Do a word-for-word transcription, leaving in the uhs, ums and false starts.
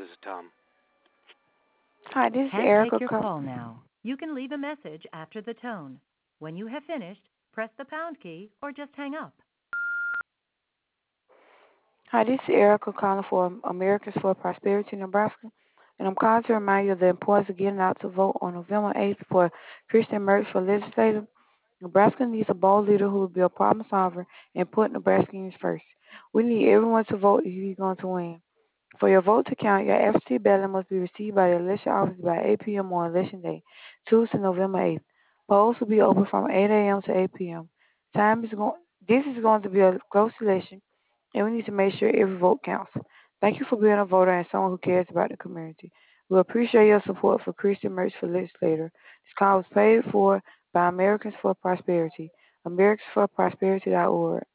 This is Tom. Hi, this is Can't take Erica. your Call- call now. You can leave a message after the tone. When you have finished, press the pound key or just hang up. Hi, this is Erica calling for Americans for Prosperity, Nebraska. And I'm calling to remind you of the importance of getting out to vote on November eighth for Christian Mertz for legislator. Nebraska needs a bold leader who will be a problem solver and put Nebraskans first. We need everyone to vote if you're going to win. For your vote to count, your absentee ballot must be received by the election office by eight p.m. on election day, Tuesday, November eighth. Polls will be open from eight a.m. to eight p.m. Time is going. This is going to be a close election, and we need to make sure every vote counts. Thank you for being a voter and someone who cares about the community. We appreciate your support for Christian Merch for Legislator. This call was paid for by Americans for Prosperity, americans for prosperity dot org.